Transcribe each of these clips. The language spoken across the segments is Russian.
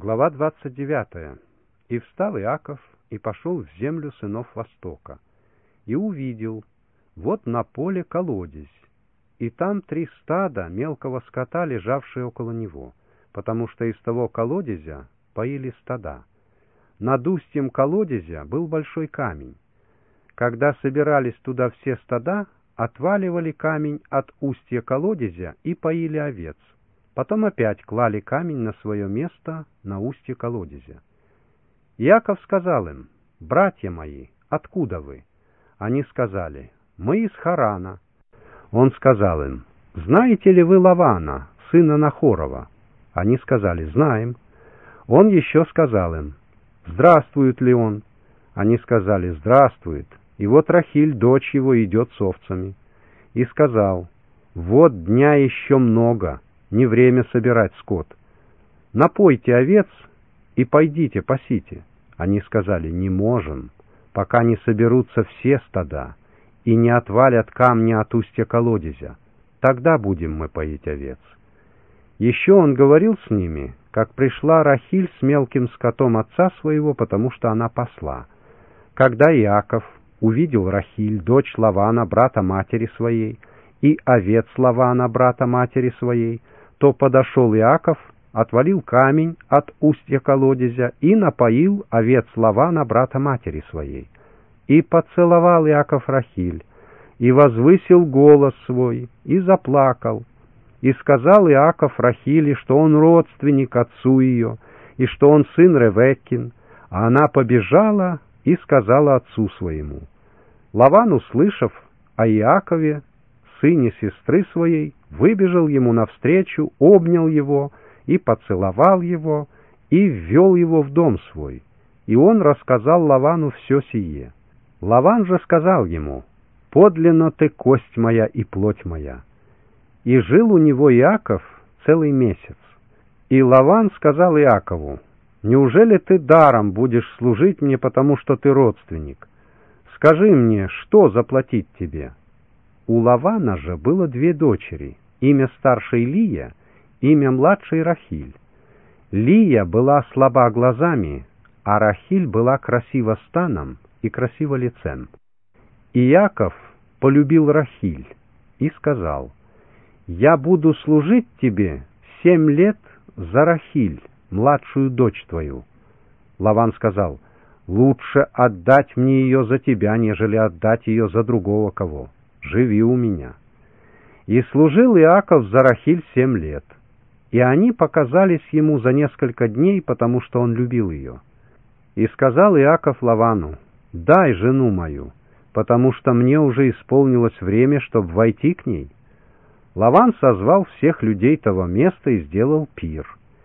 Глава 29. «И встал Иаков, и пошел в землю сынов Востока, и увидел, вот на поле колодезь, и там 3 стада мелкого скота, лежавшие около него, потому что из того колодезя поили стада. Над устьем колодезя был большой камень. Когда собирались туда все стада, отваливали камень от устья колодезя и поили овец. Потом опять клали камень на свое место на устье колодезя. Иаков сказал им: «Братья мои, откуда вы?» Они сказали: «Мы из Харана». Он сказал им: «Знаете ли вы Лавана, сына Нахорова?» Они сказали: «Знаем». Он еще сказал им: «Здравствует ли он?» Они сказали: «Здравствует. И вот Рахиль, дочь его, идет с овцами». И сказал: «Вот дня еще много, не время собирать скот. Напойте овец и пойдите пасите». Они сказали: «Не можем, пока не соберутся все стада и не отвалят камни от устья колодезя. Тогда будем мы поить овец». Еще он говорил с ними, как пришла Рахиль с мелким скотом отца своего, потому что она пасла. Когда Иаков увидел Рахиль, дочь Лавана, брата матери своей, и овец Лавана, брата матери своей, то подошел Иаков, отвалил камень от устья колодезя и напоил овец Лавана, брата матери своей. И поцеловал Иаков Рахиль, и возвысил голос свой, и заплакал. И сказал Иаков Рахиле, что он родственник отцу ее, и что он сын Ревеккин, а она побежала и сказала отцу своему. Лаван, услышав о Иакове, сыне сестры своей, выбежал ему навстречу, обнял его и поцеловал его, и ввел его в дом свой. И он рассказал Лавану все сие. Лаван же сказал ему: «Подлинно ты кость моя и плоть моя». И жил у него Иаков целый месяц. И Лаван сказал Иакову: «Неужели ты даром будешь служить мне, потому что ты родственник? Скажи мне, что заплатить тебе?» У Лавана же было 2 дочери, имя старшей Лия, имя младшей Рахиль. Лия была слаба глазами, а Рахиль была красива станом и красива лицем. Иаков полюбил Рахиль и сказал: «Я буду служить тебе 7 лет за Рахиль, младшую дочь твою». Лаван сказал: «Лучше отдать мне ее за тебя, нежели отдать ее за другого кого. Живи у меня». И служил Иаков за Рахиль 7 лет, и они показались ему за несколько дней, потому что он любил ее. И сказал Иаков Лавану: «Дай жену мою, потому что мне уже исполнилось время, чтобы войти к ней». Лаван созвал всех людей того места и сделал пир.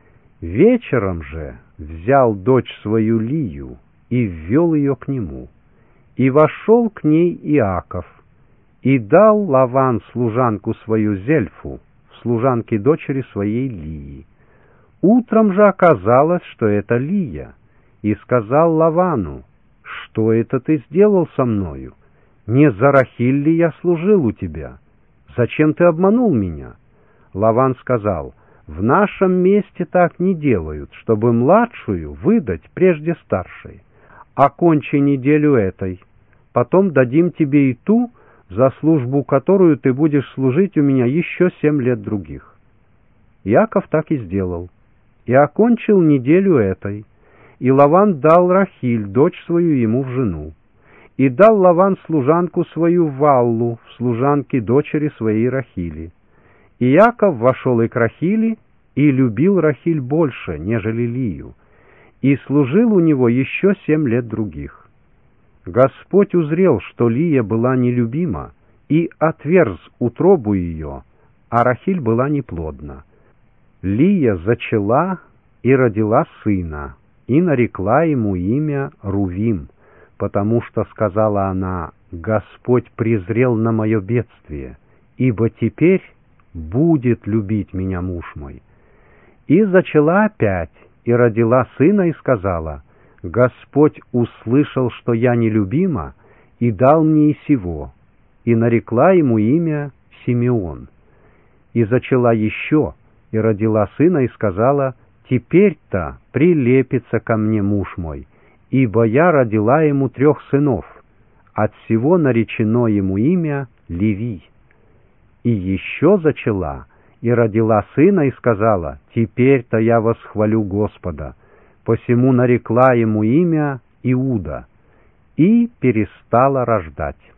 Вечером же взял дочь свою Лию и ввел ее к нему. И вошел к ней Иаков, и дал Лаван служанку свою Зельфу, служанке дочери своей Лии. Утром же оказалось, что это Лия, и сказал Лавану: «Что это ты сделал со мною? Не за Рахиль ли я служил у тебя? Зачем ты обманул меня?» Лаван сказал: «В нашем месте так не делают, чтобы младшую выдать прежде старшей. Окончи неделю этой, потом дадим тебе и ту, за службу которую ты будешь служить у меня еще 7 лет других». Иаков так и сделал, и окончил неделю этой, и Лаван дал Рахиль, дочь свою, ему в жену. И дал Лаван служанку свою Валлу, в служанке дочери своей Рахили. И Иаков вошел и к Рахили, и любил Рахиль больше, нежели Лию, и служил у него еще 7 лет других. Господь узрел, что Лия была нелюбима, и отверз утробу ее, а Рахиль была неплодна. Лия зачала и родила сына, и нарекла ему имя Рувим, потому что, сказала она, «Господь презрел на мое бедствие, ибо теперь будет любить меня муж мой». И зачала опять, и родила сына, и сказала: «Господь услышал, что я нелюбима, и дал мне и сего», и нарекла ему имя Симеон. И зачала еще, и родила сына, и сказала: теперь-то прилепится ко мне муж мой, ибо я родила ему 3 сынов, от всего наречено ему имя Леви. И еще зачала, и родила сына, и сказала: теперь-то я восхвалю Господа, посему нарекла ему имя Иуда, и перестала рождать.